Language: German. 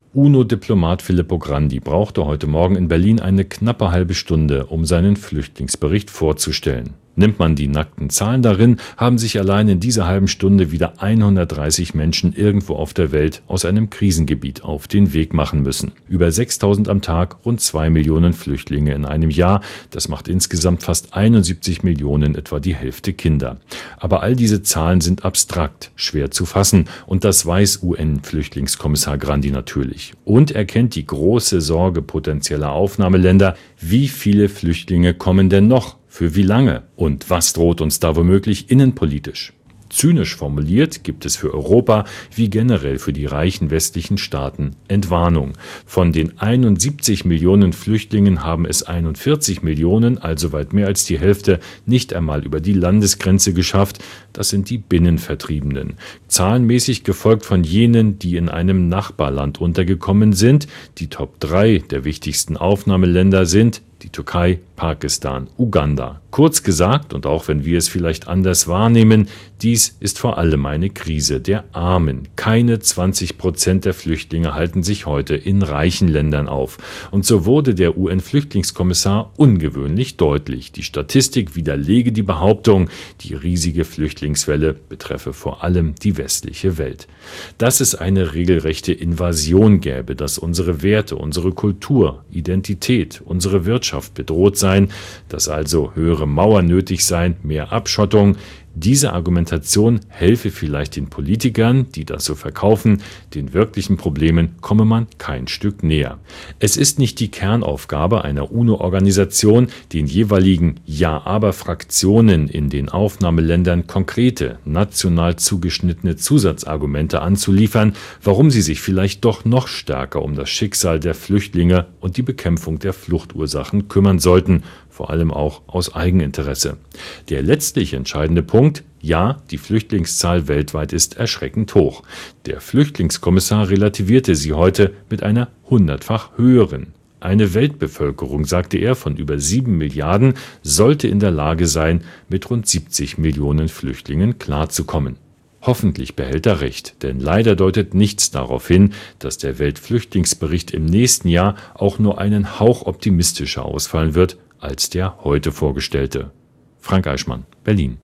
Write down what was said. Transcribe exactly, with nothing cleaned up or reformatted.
UNO-Diplomat Filippo Grandi brauchte heute Morgen in Berlin eine knappe halbe Stunde, um seinen Flüchtlingsbericht vorzustellen. Nimmt man die nackten Zahlen darin, haben sich allein in dieser halben Stunde wieder hundertdreißig Menschen irgendwo auf der Welt aus einem Krisengebiet auf den Weg machen müssen. Über sechstausend am Tag, rund zwei Millionen Flüchtlinge in einem Jahr. Das macht insgesamt fast einundsiebzig Millionen, etwa die Hälfte Kinder. Aber all diese Zahlen sind abstrakt, schwer zu fassen. Und das weiß U N-Flüchtlingskommissar Grandi natürlich. Und er kennt die große Sorge potenzieller Aufnahmeländer. Wie viele Flüchtlinge kommen denn noch? Für wie lange? Und was droht uns da womöglich innenpolitisch? Zynisch formuliert gibt es für Europa wie generell für die reichen westlichen Staaten Entwarnung. Von den einundsiebzig Millionen Flüchtlingen haben es einundvierzig Millionen, also weit mehr als die Hälfte, nicht einmal über die Landesgrenze geschafft. Das sind die Binnenvertriebenen. Zahlenmäßig gefolgt von jenen, die in einem Nachbarland untergekommen sind. Die Top drei der wichtigsten Aufnahmeländer sind die Türkei, Pakistan, Uganda. Kurz gesagt, und auch wenn wir es vielleicht anders wahrnehmen, dies ist vor allem eine Krise der Armen. Keine zwanzig Prozent der Flüchtlinge halten sich heute in reichen Ländern auf. Und so wurde der U N-Flüchtlingskommissar ungewöhnlich deutlich. Die Statistik widerlege die Behauptung, die riesige Flüchtlingswelle betreffe vor allem die westliche Welt. Dass es eine regelrechte Invasion gäbe, dass unsere Werte, unsere Kultur, Identität, unsere Wirtschaft bedroht seien, dass also höhere Mauern nötig seien, mehr Abschottung. Diese Argumentation helfe vielleicht den Politikern, die das so verkaufen, den wirklichen Problemen komme man kein Stück näher. Es ist nicht die Kernaufgabe einer UNO-Organisation, den jeweiligen Ja-Aber-Fraktionen in den Aufnahmeländern konkrete, national zugeschnittene Zusatzargumente anzuliefern, warum sie sich vielleicht doch noch stärker um das Schicksal der Flüchtlinge und die Bekämpfung der Fluchtursachen kümmern sollten, vor allem auch aus Eigeninteresse. Der letztlich entscheidende Punkt: Ja, die Flüchtlingszahl weltweit ist erschreckend hoch. Der Flüchtlingskommissar relativierte sie heute mit einer hundertfach höheren. Eine Weltbevölkerung, sagte er, von über sieben Milliarden sollte in der Lage sein, mit rund siebzig Millionen Flüchtlingen klarzukommen. Hoffentlich behält er recht, denn leider deutet nichts darauf hin, dass der Weltflüchtlingsbericht im nächsten Jahr auch nur einen Hauch optimistischer ausfallen wird als der heute vorgestellte. Frank Eichmann, Berlin.